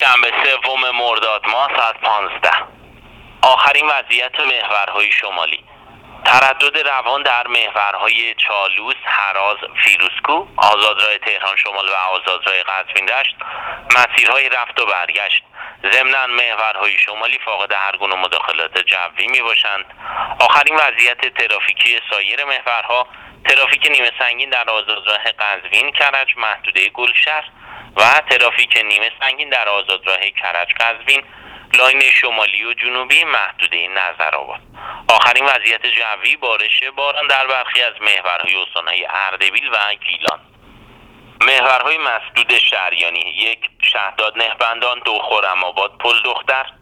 شنبه 3 مرداد ماه ساعت 15. آخرین وضعیت محورهای شمالی. تردد روان در محورهای چالوس، هراز، فیروزکوه، آزادراه تهران شمال و آزادراه قزوین دشت، مسیرهای رفت و برگشت. ضمناً محورهای شمالی فاقد هر گونه مداخلات جوی می باشند. آخرین وضعیت ترافیکی سایر محورها: ترافیک نیمه سنگین در آزادراه قزوین کرج محدوده گلشهر و ترافیک نیمه سنگین در آزادراه کرج قزوین لاین شمالی و جنوبی محدوده نظرآباد. آخرین وضعیت جوی: بارش باران در برخی از محورهای استان‌های اردبیل و گیلان. محورهای مسدود شهریانی: 1. شهداد نهبندان، 2. خرم‌آباد پل دختر،